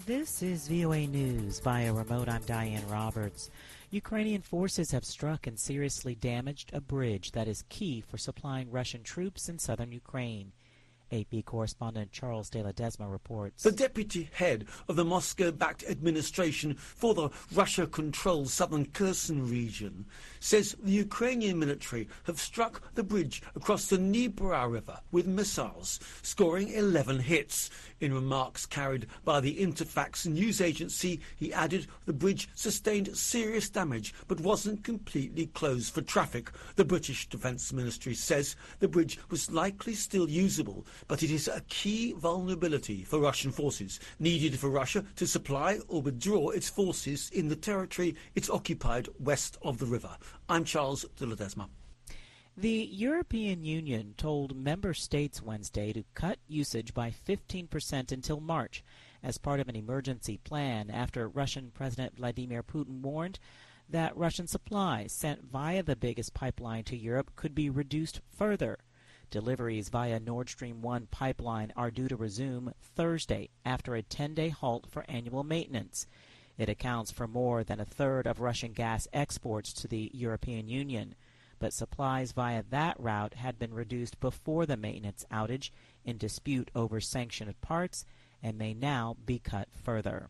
This is VOA News. Via remote, I'm Diane Roberts. Ukrainian forces have struck and seriously damaged a bridge that is key for supplying Russian troops in southern Ukraine. AP correspondent Charles de Ledesma reports. The deputy head of the Moscow-backed administration for the Russia-controlled southern Kherson region says the Ukrainian military have struck the bridge across the Dnipro River with missiles, scoring 11 hits. In remarks carried by the Interfax news agency, he added the bridge sustained serious damage but wasn't completely closed for traffic. The British Defence Ministry says the bridge was likely still usable, but it is a key vulnerability for Russian forces, needed for Russia to supply or withdraw its forces in the territory it's occupied west of the river. I'm Charles de Ledesma. The European Union told member states Wednesday to cut usage by 15% until March as part of an emergency plan after Russian President Vladimir Putin warned that Russian supplies sent via the biggest pipeline to Europe could be reduced further. Deliveries via Nord Stream 1 pipeline are due to resume Thursday after a 10-day halt for annual maintenance. It accounts for more than a third of Russian gas exports to the European Union, but supplies via that route had been reduced before the maintenance outage in dispute over sanctioned parts and may now be cut further.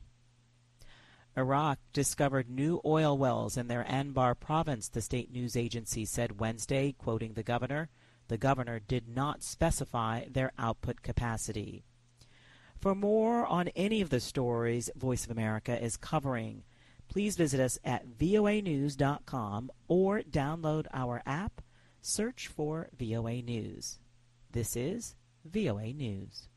Iraq discovered new oil wells in their Anbar province, the state news agency said Wednesday, quoting the governor. The governor did not specify their output capacity. For more on any of the stories Voice of America is covering, please visit us at voanews.com or download our app. Search for VOA News. This is VOA News.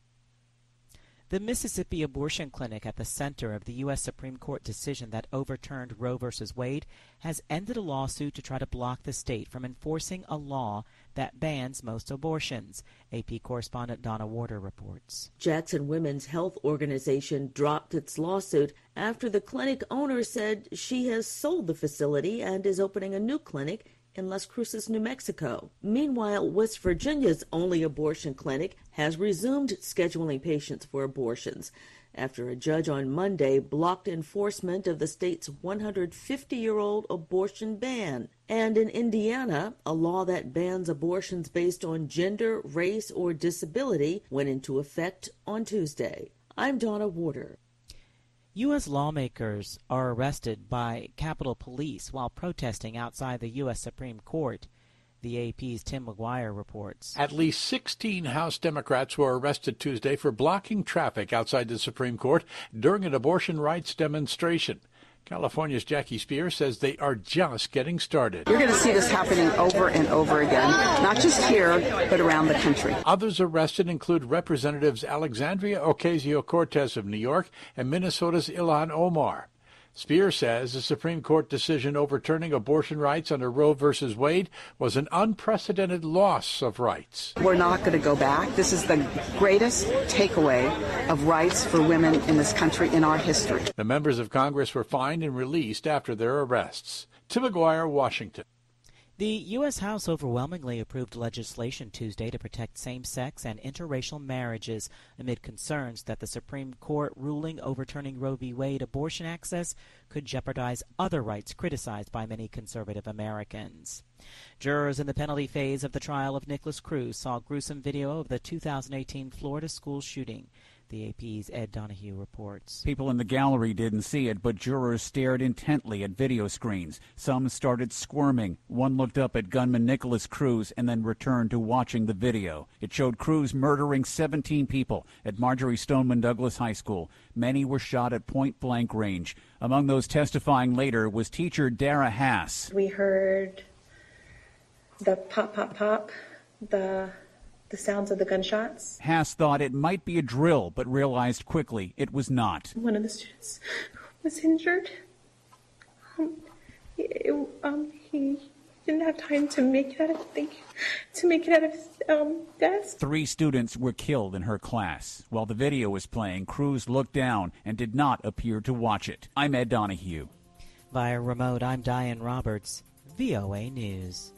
The Mississippi abortion clinic at the center of the U.S. Supreme Court decision that overturned Roe v. Wade has ended a lawsuit to try to block the state from enforcing a law that bans most abortions. AP correspondent Donna Warder reports. Jackson Women's Health Organization dropped its lawsuit after the clinic owner said she has sold the facility and is opening a new clinic in Las Cruces, New Mexico. Meanwhile, West Virginia's only abortion clinic has resumed scheduling patients for abortions after a judge on Monday blocked enforcement of the state's 150-year-old abortion ban. And in Indiana, a law that bans abortions based on gender, race, or disability went into effect on Tuesday. I'm Donna Warder. U.S. lawmakers are arrested by Capitol Police while protesting outside the U.S. Supreme Court. The AP's Tim McGuire reports. At least 16 House Democrats were arrested Tuesday for blocking traffic outside the Supreme Court during an abortion rights demonstration. California's Jackie Spear says they are just getting started. You're going to see this happening over and over again, not just here, but around the country. Others arrested include Representatives Alexandria Ocasio-Cortez of New York and Minnesota's Ilhan Omar. Spear says the Supreme Court decision overturning abortion rights under Roe v. Wade was an unprecedented loss of rights. We're not going to go back. This is the greatest takeaway of rights for women in this country in our history. The members of Congress were fined and released after their arrests. Tim McGuire, Washington. The U.S. House overwhelmingly approved legislation Tuesday to protect same-sex and interracial marriages amid concerns that the Supreme Court ruling overturning Roe v. Wade abortion access could jeopardize other rights criticized by many conservative Americans. Jurors in the penalty phase of the trial of Nikolas Cruz saw gruesome video of the 2018 Florida school shooting. The AP's Ed Donahue reports. People in the gallery didn't see it, but jurors stared intently at video screens. Some started squirming. One looked up at gunman Nikolas Cruz and then returned to watching the video. It showed Cruz murdering 17 people at Marjorie Stoneman Douglas High School. Many were shot at point-blank range. Among those testifying later was teacher Dara Haas. We heard the pop, pop, pop, the sounds of the gunshots. Haas thought it might be a drill, but realized quickly it was not. One of the students was injured. He didn't have time to make it out of his desk. 3 students were killed in her class. While the video was playing, Cruz looked down and did not appear to watch it. I'm Ed Donahue. Via remote, I'm Diane Roberts, VOA News.